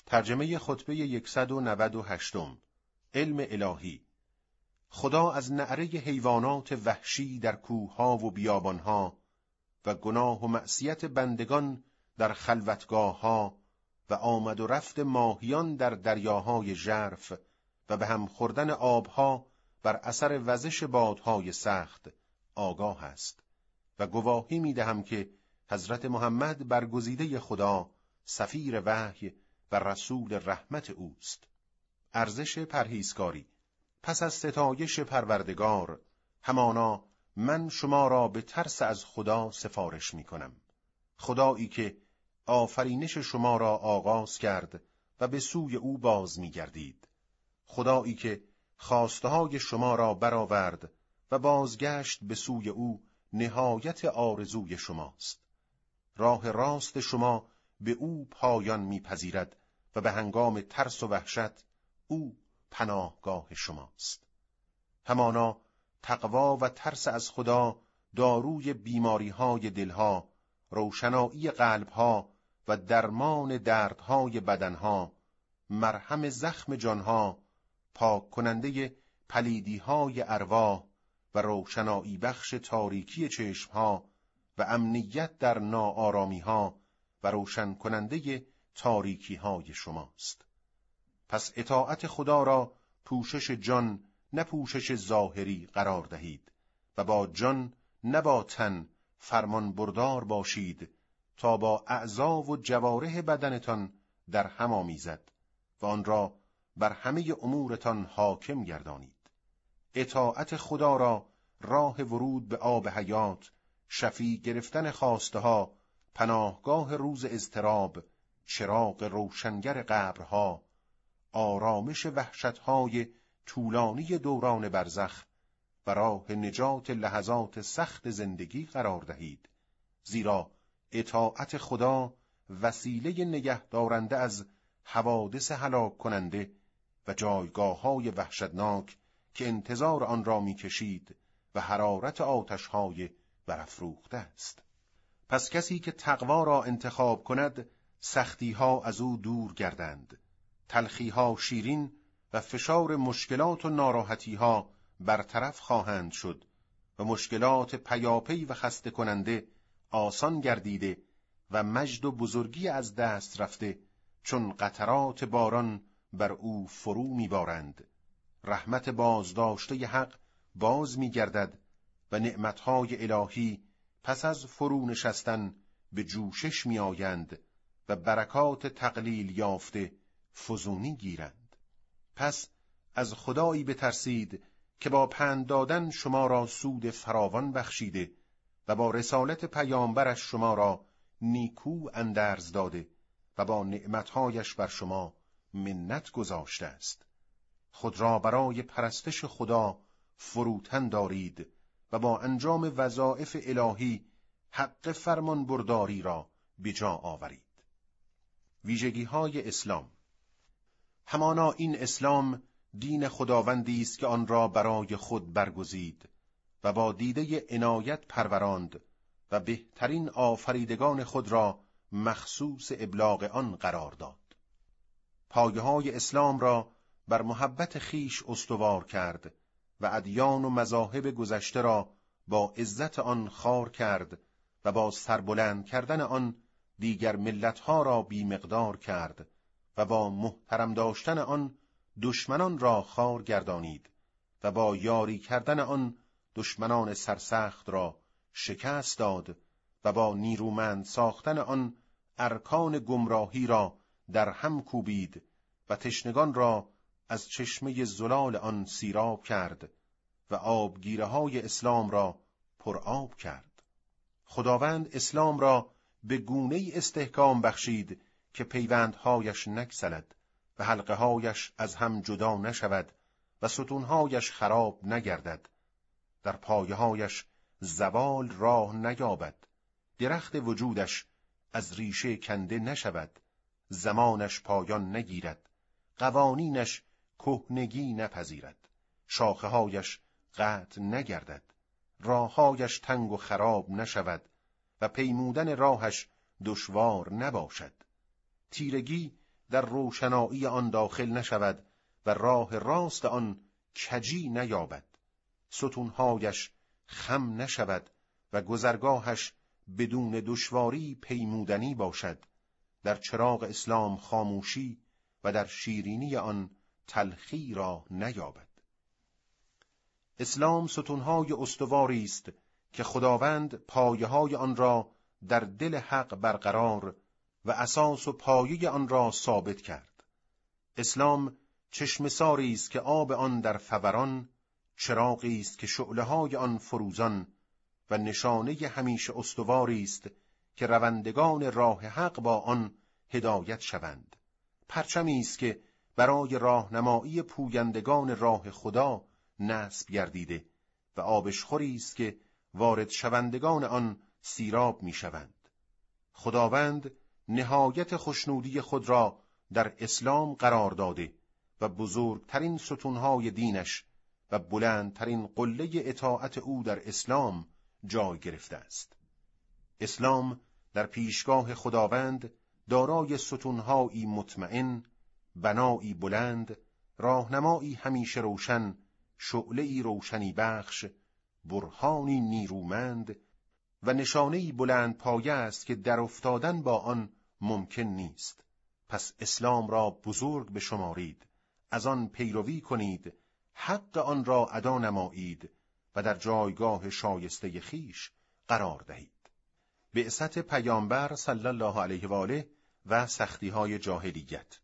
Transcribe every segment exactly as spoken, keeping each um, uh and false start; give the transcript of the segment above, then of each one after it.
ترجمه خطبه صد و نود و هشت. علم الهی. خدا از نعره حیوانات وحشی در کوه‌ها و بیابان‌ها و گناه و معصیت بندگان در خلوتگاه‌ها و آمد و رفت ماهیان در دریاهای ژرف و به هم خوردن آبها بر اثر وزش بادهای سخت آگاه است و گواهی می‌دهم که حضرت محمد برگزیده خدا، سفیر وحی و رسول رحمت اوست. ارزش پرهیزکاری. پس از ستایش پروردگار، همانا من شما را به ترس از خدا سفارش می کنم. خدایی که آفرینش شما را آغاز کرد و به سوی او باز می گردید. خدایی که خواسته های شما را برآورد و بازگشت به سوی او نهایت آرزوی شماست. راه راست شما به او پایان می‌پذیرد و به هنگام ترس و وحشت او پناهگاه شماست. همانا تقوا و ترس از خدا داروی بیماری‌های دلها، روشنایی قلبها و درمان دردهای بدنها، مرهم زخم جانها، پاک کننده پلیدی‌های ارواح و روشنایی بخش تاریکی چشمها و امنیت در ناآرامی‌ها و روشن کننده تاریکی‌های شماست. پس اطاعت خدا را پوشش جان نه پوشش ظاهری قرار دهید و با جان نه با تن فرمان بردار باشید تا با اعضا و جوارح بدنتان در هم آمیزد و آن را بر همه امورتان حاکم گردانید. اطاعت خدا را راه ورود به آب حیات، شفیع گرفتن خواسته ها، پناهگاه روز اضطراب، چراغ روشنگر قبرها، آرامش وحشتهای طولانی دوران برزخ و راه نجات لحظات سخت زندگی قرار دهید، زیرا اطاعت خدا وسیله نگه دارنده از حوادث هلاک کننده و جایگاه‌های وحشتناک که انتظار آن را می‌کشید و حرارت آتش‌های برافروخته است. پس کسی که تقوا را انتخاب کند، سختی‌ها از او دور گردند، تلخی‌ها شیرین و فشار مشکلات و ناراحتی‌ها برطرف خواهند شد و مشکلات پیاپی و خسته کننده آسان گردیده و مجد و بزرگی از دست رفته چون قطرات باران بر او فرو می‌بارند. رحمت بازداشته حق باز می‌گردد و نعمت‌های الهی پس از فرو نشستن به جوشش می‌آیند و برکات تقلیل یافته فزونی گیرند. پس از خدایی بترسید که با پند دادن شما را سود فراوان بخشیده و با رسالت پیامبرش شما را نیکو اندرز داده و با نعمت‌هایش بر شما منت گذاشته است. خود را برای پرستش خدا فروتن دارید و با انجام وظایف الهی حق فرمان برداری را به جا آورید. ویژگی‌های اسلام. همانا این اسلام دین خداوندی است که آن را برای خود برگزید و با دیده عنایت پروراند و بهترین آفریدگان خود را مخصوص ابلاغ آن قرار داد. پایه‌های اسلام را بر محبت خیش استوار کرد و ادیان و مذاهب گذشته را با عزت آن خوار کرد و با سربلند کردن آن دیگر ملتها را بیمقدار کرد و با محترم داشتن آن دشمنان را خوار گردانید و با یاری کردن آن دشمنان سرسخت را شکست داد و با نیرومند ساختن آن ارکان گمراهی را در هم کوبید و تشنگان را از چشمه زلال آن سیراب کرد و آبگیره‌های اسلام را پر آب کرد. خداوند اسلام را به گونه‌ای استحکام بخشید که پیوندهایش نگسلد و حلقه‌هایش از هم جدا نشود و ستونهایش خراب نگردد. در پایه‌هایش زوال راه نیابد، درخت وجودش از ریشه کنده نشود، زمانش پایان نگیرد، قوانینش کهنگی نپذیرد، شاخه‌هایش قطع نگردد، راههایش تنگ و خراب نشود و پیمودن راهش دشوار نباشد. تیرگی در روشنایی آن داخل نشود و راه راست آن کجی نیابد. ستونهایش خم نشود و گذرگاهش بدون دشواری پیمودنی باشد. در چراغ اسلام خاموشی و در شیرینی آن تلخی را نیابد. اسلام ستونهای استواری است که خداوند پایه‌های آن را در دل حق برقرار و اساس و پایه آن را ثابت کرد. اسلام چشمه‌ساری است که آب آن در فوران، چراغی است که شعله‌های آن فروزان و نشانه همیشه استواری است که روندگان راه حق با آن هدایت شوند. پرچمی است که برای راهنمایی پویندگان راه خدا نصب گردیده و آبشخوری است که وارد شوندگان آن سیراب می شوند. خداوند نهایت خوشنودی خود را در اسلام قرار داده و بزرگترین ستونهای دینش و بلندترین قله اطاعت او در اسلام جای گرفته است. اسلام در پیشگاه خداوند دارای ستونهایی مطمئن، بنایی بلند، راهنمایی همیشه روشن، شعله‌ای روشنی بخش، برهانی نیرومند و نشانه‌ای بلند پایه است که در افتادن با آن ممکن نیست. پس اسلام را بزرگ بشمارید، از آن پیروی کنید، حق آن را ادا نمایید و در جایگاه شایسته خیش قرار دهید. بعثت پیامبر صلی الله علیه و آله و سختی‌های جاهلیت.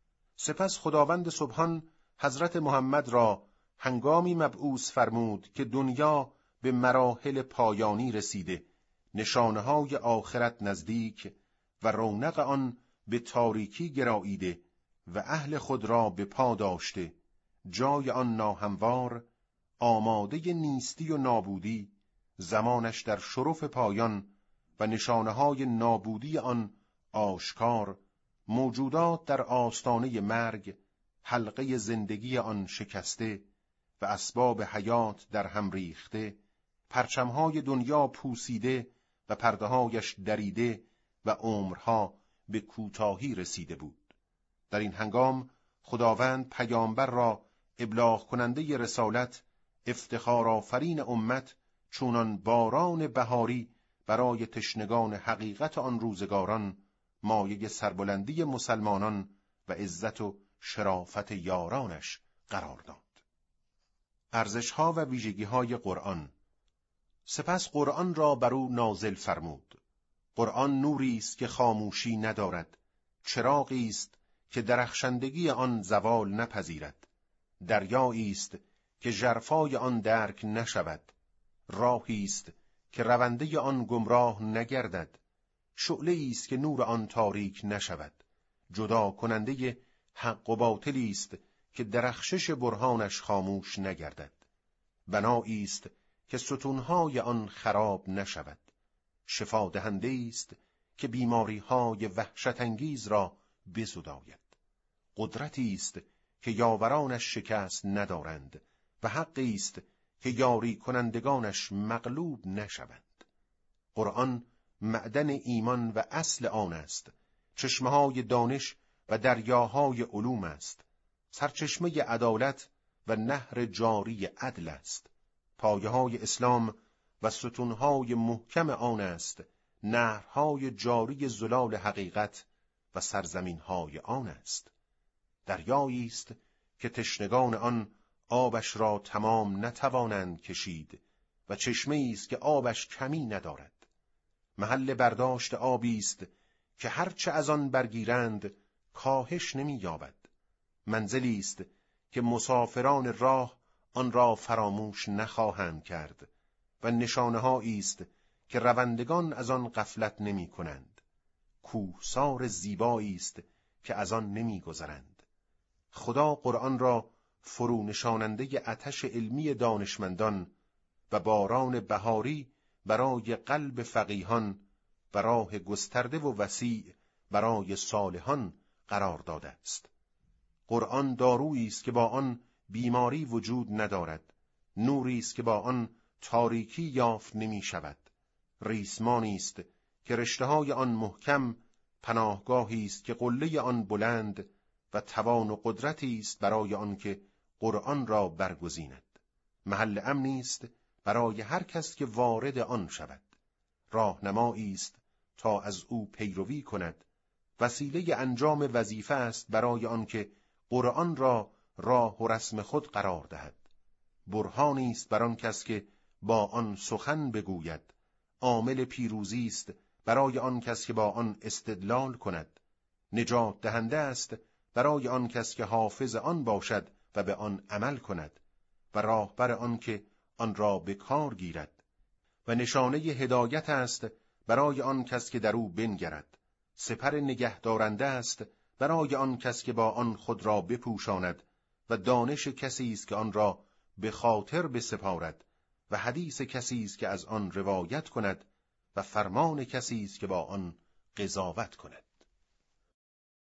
سپس خداوند سبحان حضرت محمد را هنگامی مبعوث فرمود که دنیا به مراحل پایانی رسیده، نشانه‌های آخرت نزدیک و رونق آن به تاریکی گراییده و اهل خود را به پا داشته، جای آن ناهموار، آماده نیستی و نابودی، زمانش در شرف پایان و نشانه‌های نابودی آن آشکار، موجودات در آستانه مرگ، حلقه زندگی آن شکسته و اسباب حیات در هم ریخته، پرچمهای دنیا پوسیده و پرده‌هایش دریده و عمرها به کوتاهی رسیده بود. در این هنگام خداوند پیامبر را ابلاغ کننده رسالت، افتخار آفرین امت، چونان باران بهاری برای تشنگان حقیقت آن روزگاران، مایه سربلندی مسلمانان و عزت و شرافت یارانش قرار داد. ارزش‌ها و ویژگی‌های قرآن. سپس قرآن را بر او نازل فرمود. قرآن نوری است که خاموشی ندارد، چراغی است که درخشندگی آن زوال نپذیرد، دریایی است که ژرفای آن درک نشود، راهی است که رونده آن گمراه نگردد، شعله‌ای است که نور آن تاریک نشود، جدا کننده حق و باطلی است که درخشش برهانش خاموش نگردد، بنایی است که ستونهای آن خراب نشود، شفا دهنده است که بیماری‌های وحشت انگیز را بزداید، قدرتی است که یاورانش شکست ندارند و حقی است که یاری کنندگانش مغلوب نشوند. قرآن معدن ایمان و اصل آن است، چشمه‌های دانش و دریاهای علوم است، سرچشمه عدالت و نهر جاری عدل است، پایه‌های اسلام و ستونهای محکم آن است، نهرهای جاری زلال حقیقت و سرزمینهای آن است. دریایی است که تشنگان آن آبش را تمام نتوانند کشید و چشمه‌ای است که آبش کمی ندارد. محل برداشت آبی است که هرچه از آن برگیرند کاهش نمی‌یابد. منزلی است که مسافران راه آن را فراموش نخواهند کرد و نشانه‌هایی است که روندگان از آن غفلت نمی‌کنند. کوهسار زیبایی است که از آن نمی‌گذرند. خدا قرآن را فرو نشاننده آتش علمی دانشمندان و باران بهاری برای قلب فقیهان و راه گسترده و وسیع برای صالحان قرار داده است. قرآن دارویی است که با آن بیماری وجود ندارد، نوری است که با آن تاریکی یافت نمی شود، ریسمانی است که رشته‌های آن محکم پناهگاهی است که قله آن بلند و توان و قدرتی است برای آن که قرآن را برگزیند. محل امنی است برای هر کس که وارد آن شود. راهنمایی است تا از او پیروی کند. وسیله انجام وظیفه است برای آن که قرآن را راه و رسم خود قرار دهد. برهانی است بر آن کس که با آن سخن بگوید. عامل پیروزی است برای آن کس که با آن استدلال کند. نجات دهنده است برای آن کس که حافظ آن باشد و به آن عمل کند و راهبر آن که آن را به کار گیرد. و نشانه هدایت است برای آن کس که در او بنگرد. سپر نگهدارنده است برای آن کس که با آن خود را بپوشاند و دانش کسی است که آن را به خاطر بسپارد و حدیث کسی است که از آن روایت کند و فرمان کسی است که با آن قضاوت کند.